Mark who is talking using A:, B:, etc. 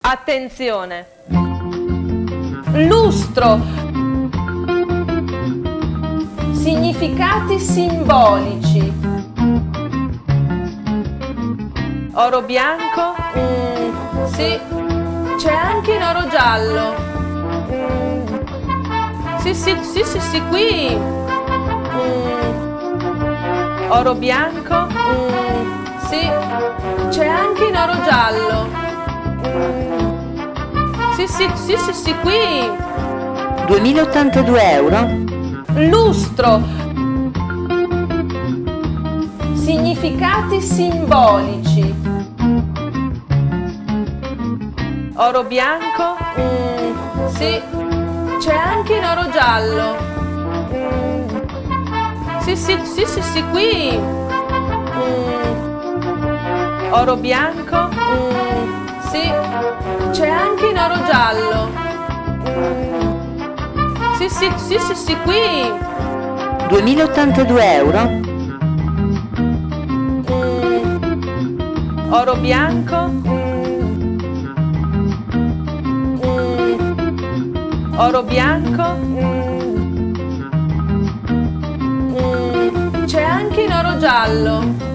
A: Attenzione! Lustro. Significati simbolici. Oro bianco? Sì. C'è anche in oro giallo. Sì, qui. Oro bianco? Sì. C'è anche in oro giallo. Sì, qui.
B: 2082 euro.
A: Lustro. Significati simbolici. Oro bianco? Sì. C'è anche in oro giallo. Sì, qui. Oro bianco? Sì. C'è anche in oro giallo. Sì, qui.
B: 2082 euro.
A: Oro bianco? Oro bianco? C'è anche in oro giallo.